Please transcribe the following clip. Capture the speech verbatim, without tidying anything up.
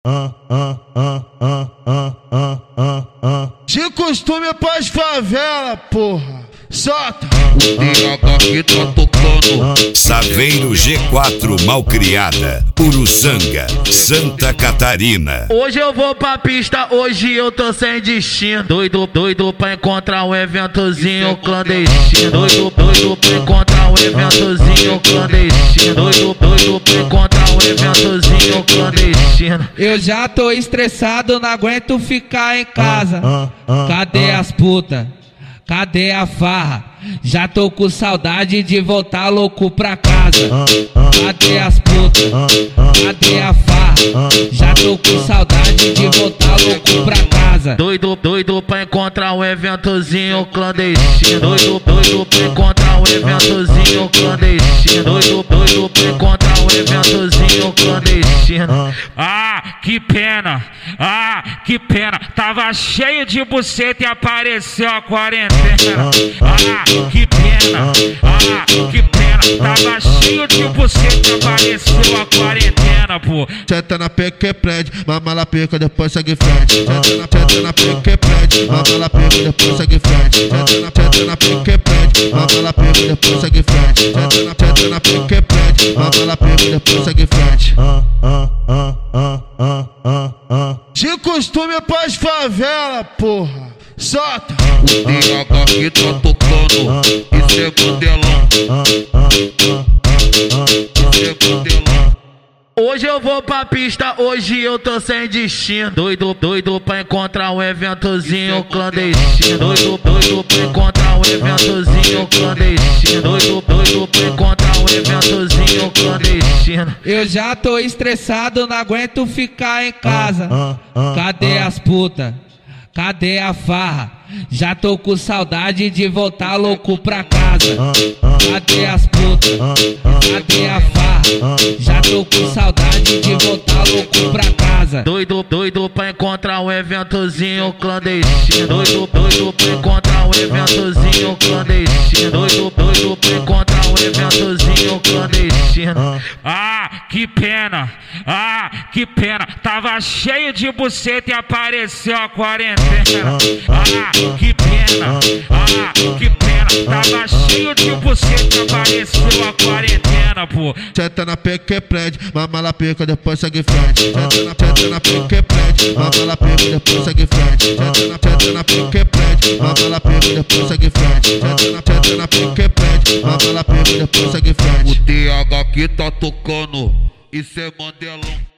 De costume pras favela, porra. Solta! O D H que tá tocando. Saveiro G quatro Malcriada, Uruçanga, Santa Catarina. Hoje eu vou pra pista, hoje eu tô sem destino. Doido, doido pra encontrar um eventozinho clandestino. Doido, doido pra encontrar um eventozinho clandestino. Doido, doido pra encontrar um eventozinho clandestino. Eu já tô estressado, não aguento ficar em casa. Cadê as putas? Cadê a farra? Já tô com saudade de voltar louco pra casa. Cadê as putas? Cadê a farra? Já tô com saudade de voltar louco pra casa. Doido, doido pra encontrar um eventozinho clandestino. Doido, doido pra encontrar um eventozinho clandestino. Doido, doido pra encontrar um eventozinho clandestino. Ah, que pena, ah, que pena. Tava cheio de buceta e apareceu a quarentena. Ah, que pena, ah, que pena. Tava cheio de buceta e apareceu a quarentena, pô. Senta na pica que prende, mama na pica, depois segue frente. Senta na pica que prende, mama na pica, depois segue frente. Senta na pica que prende, mama na pica, depois segue frente. Senta na pica que prende, mama na pica, depois segue frente. De costume pras favela, porra. Solta! O D H que tá tocando. Isso é modelão. Isso é modelão. Hoje eu vou pra pista, hoje eu tô sem destino. Doido, doido pra encontrar um eventozinho clandestino. Doido, doido pra encontrar um eventozinho clandestino. Doido, doido pra encontrar um eventozinho clandestino. Eu já tô estressado, não aguento ficar em casa. Cadê as putas? Cadê a farra? Já tô com saudade de voltar louco pra casa. Cadê as putas? Cadê a farra? Já tô com saudade de voltar louco pra casa. Doido, doido pra encontrar um eventozinho clandestino. Doido, doido pra encontrar um eventozinho clandestino. Doido, doido pra encontrar um eventozinho clandestino. Ah, que pena, ah, que pena. Tava cheio de buceta e apareceu a quarentena. Ah, que pena, ah, que pena. Tava cheio de buceta e apareceu a quarentena, pô. Senta na pica que prende, mama na pica, depois segue frente. Senta na pica que prende, mama na pica, depois segue frente. Senta na pica que prende, mama na pica, depois segue frente. Senta na pica que prende, mama na pica, depois segue frente. O D H que tá tocando. Isso é modelão.